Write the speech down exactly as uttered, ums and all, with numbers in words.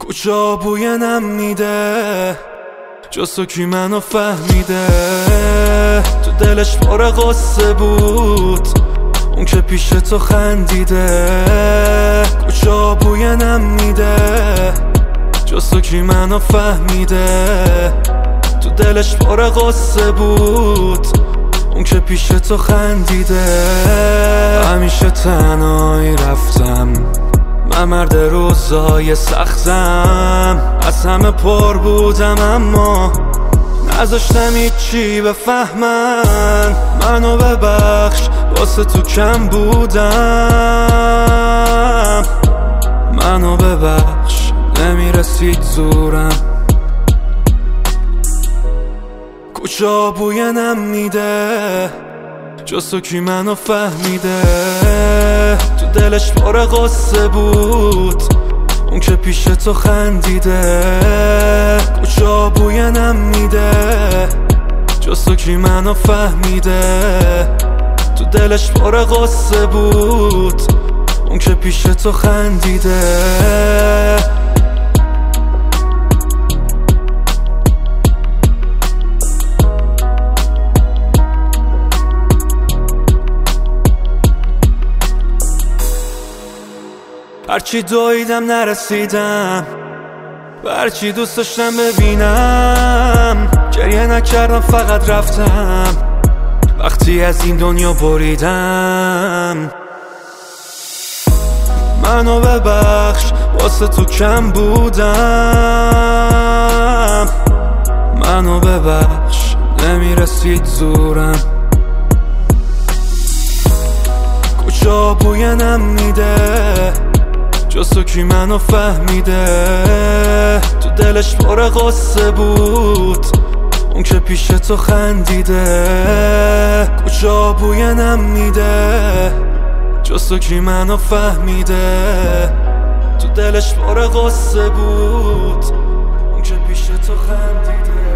کجا بوی نم میده جز تو کی منو فهمیده. تو دلش پر قصه بود اون که پیش تو خندیده. کجا بوی نم میده جز تو کی منو فهمیده. تو دلش پر قصه بود اون که پیش تو خندیده. همیشه تنهایی رفتم من مرد روزای سختم. از همه پر بودم اما نذاشتم هیچی بفهمن. منو ببخش واسه تو کم بودم. منو ببخش نمیرسید زورم. کجا بوی نم میده جز تو کی منو فهمیده. تو دلش پر قصه بود اون که پیش تو خندیده. کجا بوی نم میده جز تو کی منو فهمیده. تو دلش پر قصه بود اون که پیش تو خندیده. هرچی دویدم نرسیدم و هرچی دوست داشتم ببینم. گریه نکردم فقط رفتم وقتی از این دنیا بریدم. منو ببخش واسه تو کم بودم. منو ببخش نمیرسید زورم. کجا بوی نم میده جز تو کی منو فهمیده. تو دلش پر قصه بود اون که پیش تو خندیده. کجا بوی نم میده جز تو کی منو فهمیده. تو دلش پر قصه بود اون که پیش تو خندیده.